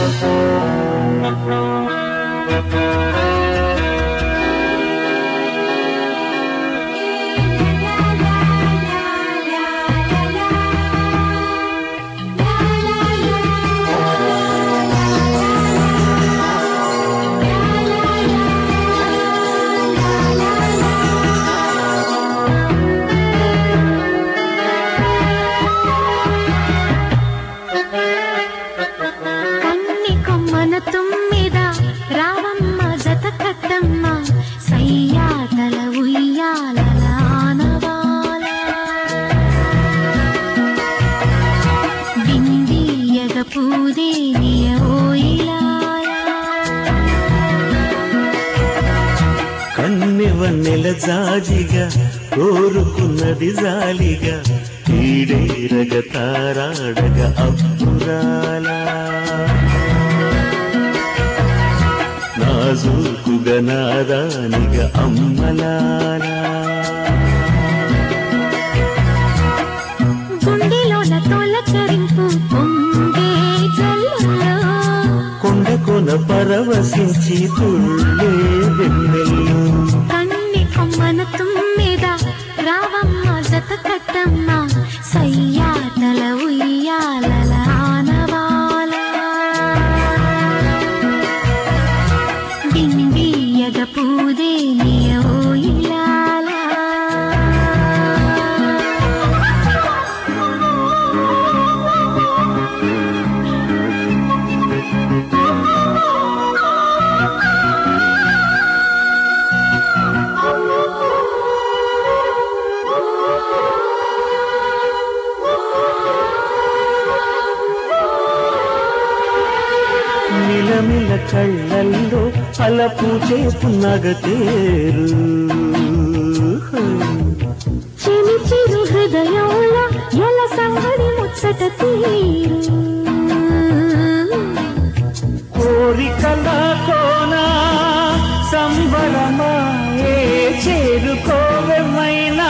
కన్నెవన్నెల జాజిగా కోరుకున్నది జాలిగా ఈడేరగ తారాడగ అప్పురాల నాజూకుగా నాదానిగా అమ్మలాల గుండెలోన తొలకరింపు పొంగే జల్లులో కొండ కొన పరవశించి తుళ్ళే వెన్నెల్లు కన్ని కొమ్మన తుమ్మెద రావమ్మ జత కట్టమ్మ సయ్యాటల ఉయ్యాలల ఆనవాల బిండియగ పూదేనియ ఓయిలాల మిలమిల కళ్ళల్లో అలపు చేపున్నగతేరు చిరు చిరు హృదయంలో ఎల సంగడి ముచ్చట తీరు కోరికల కోన సంబరమా ఏ చేరుకోవమైనా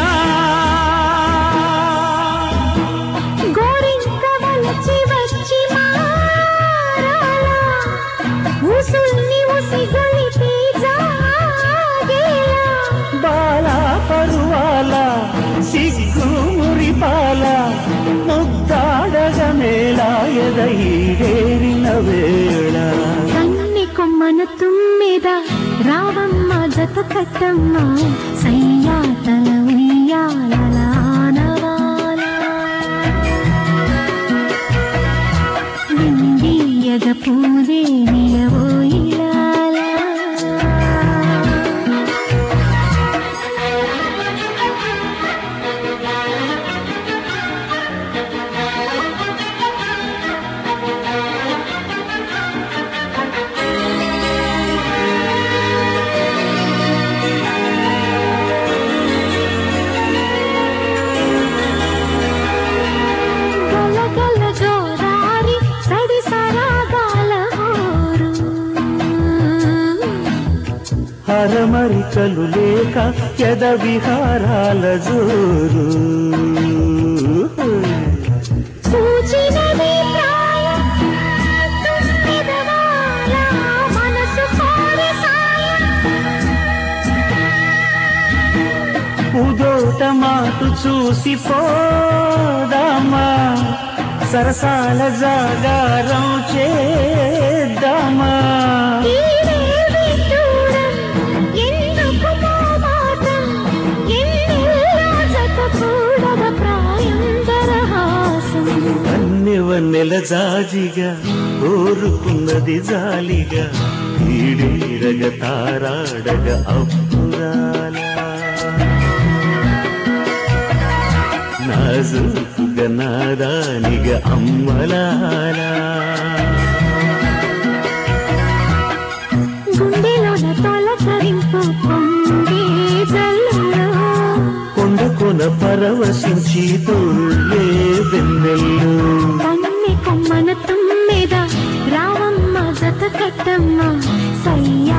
గోరింక వలచి వచ్చి మారాలా ఉసుల్ని ఉసిగొలిపి జాగేలా బాలా పరువాల సిగ్గు మురిపాల ముద్దాడగ మేళాయద ఈడేరిన వేళ కన్ని కొమ్మన తుమ్మెద రావమ్మ జత కట్టమ్మ సయ్యాటల ఉయ్యాలల ఆనవాల నిండియగ పూదేనియ ఓయిలాల గలగల గోదారి సడి సరాగాల హోరు హరమరికలు లేక యద విహారాల జోరు పూచినది ప్రాయం తుమ్మెదవాల మనసు కోరి సాయం ఉదోట మాటు చూసి పోదామా సరసాల జాగారం చేద్దామా ఈడే విడ్డూరం ఎందుకు మోమాటం ఎన్నెల్లా జత కూడద ప్రాయం దరహాసం కన్నెవన్నెల జాజిగా కోరుకున్నది జాలిగా ఈడేరగ తారాడగ అప్పురాల నాజూకుగా నాదానిగా అమ్మలాల గుండెలోన తొలకరింపు పొంగే జల్లులో కొండ కొన పరవశించి తుళ్ళే వెన్నెల్లు కన్ని కొమ్మన తుమ్మెద రావమ్మ జత కట్టమ్మ సయ్య